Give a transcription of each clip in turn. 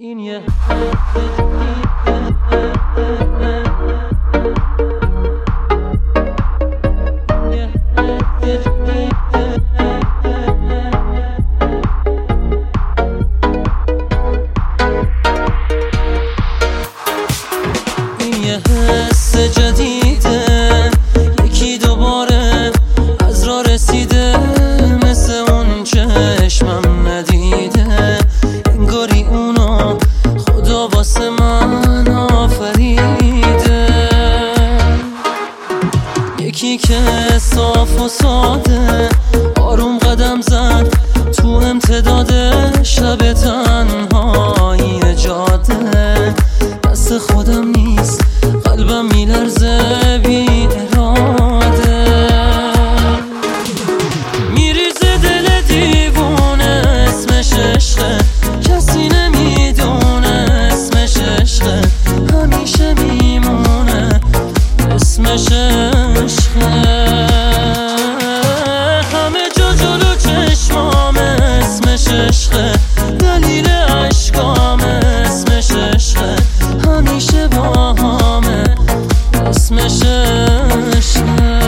این یه حس جدیده، یکی دوباره از راه رسیده، مثل اون چشمم ندیده، انگاری اونو خدا واسه من آفریده. یکی که صاف و ساده آروم قدم زد تو امتداد شب تنهایی جاده، دست خودم نیست قلبم میلرزه بی اراده، میریزه دل دیوونه، اسمش عشقه کسی نمیدونه، اسمش عشقه همیشه میمونه، اسمش عشقه همه جا جلو چشمامه، اسمش عشقه دلیل عشقامه، اسمش عشقه همیشه باهامه، اسمش عشقه.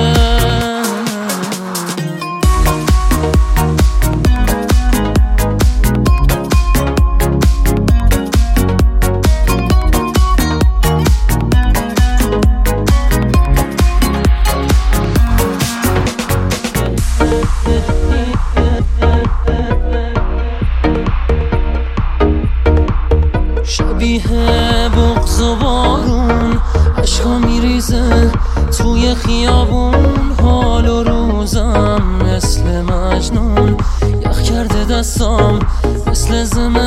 شبیه بغض و بارون عشقا میریزه توی خیابون، حال و روزم مثل مجنون، یخ کرده دستام مثل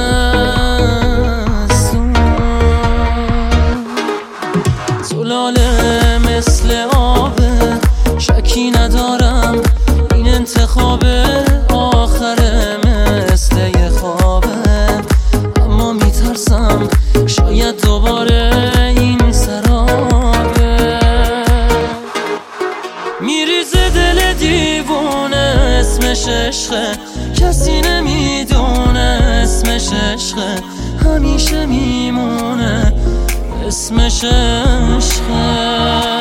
زمستون، زلاله مثل آبه، شکی ندارم این انتخاب آخره، مثل یه خوابه اما میترسم شاید دوباره این سرابه، میریزه دل دیوونه، اسمش عشقه کسی نمیدونه، اسمش عشقه همیشه میمونه، اسمش عشقه.